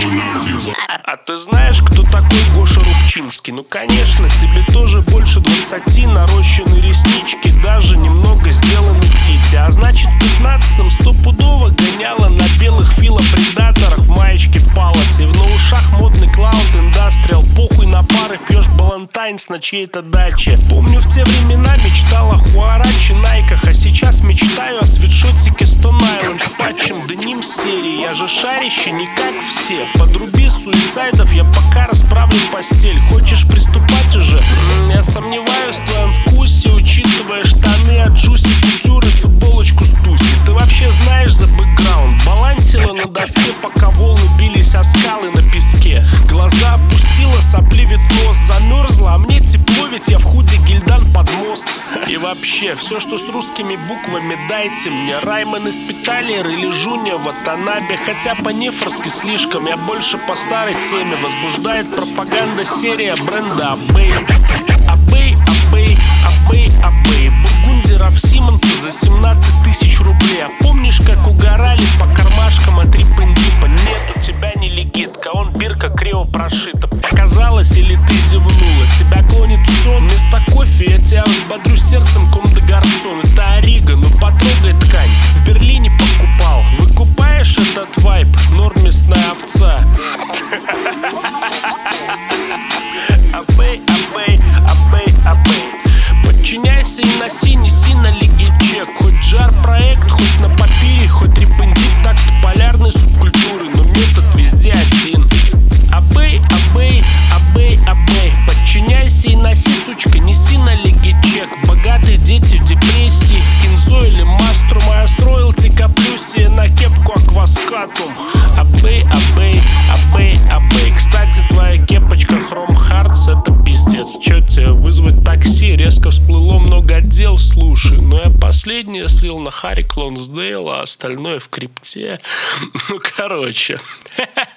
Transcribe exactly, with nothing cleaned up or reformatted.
А ты знаешь, кто такой Гоша Рубчинский? Ну конечно, тебе тоже больше двадцати, нарощены реснички, даже немного сделаны тити. А значит в пятнадцатом стопудово гоняла на белых филопредаторах в маечке Палас. И в на ушах модный Cloud Industrial. Похуй на пары, пьешь балантайнс на чьей-то даче. Помню, в те времена мечтала о Хуараче, Найках, а сейчас мечтаю о свитшотике Stone Island с патчем Деним серии. Я же шарище не как все. Подруби суисайдов, я пока расправлю постель. Хочешь приступать уже? М-м, я сомневаюсь в твоем вкусе, учитывая штаны от Джуси Кутюры, футболочку с Туси. Ты вообще знаешь за бэкграунд? Балансила на доске, пока волны бились о скалы на песке. Глаза опустила, сопли вид нос, замерзла, а мне тепло, ведь я в худи Гильдан под мост. И вообще, все, что с русскими буквами, дайте мне. Раймон из Питалер или Жуня в Атанабе. Хотя по-нефорски слишком, я больше по старой теме. Возбуждает пропаганда серия бренда Абей. Абей, Абей, Абей, Абей. Бургундеров Симонса за семнадцать тысяч рублей. А помнишь, как угорали по кармашкам от риппендипа? Нет, у тебя не легитка, он бирка криво прошита. Показалось или ты зевнула? Тебя клонит в сон. Вместо кофе я тебя взбодрю сердцем Ком де Гарсон. Это Ориго, ну потрогай ткань. В Берлине покупал. Выкупаешь этот вайб? Нормисная овца. Абей, Абей, Абей, Абей. Подчиняйся и носи, неси на лиге чек. Хоть жар-проект, хоть на папире, хоть репендит, такт полярной субкультуры, но метод везде один. Абей, Абей, Абей, Абей. Подчиняйся и носи, сучка, неси на лиге чек. Богатые дети в депрессии, кинзо или маструм, а с роялти коплю себе на кепку акваскатум. Абей, Абей, Абей, Абей. Кстати, твоя кепочка Chrome Hearts — это пиздец. Чё тебе, вызвать такси? Резко всплыло много дел, слушай. Но я последнее слил на Харри Клонсдейл, а остальное в крипте. Ну, короче.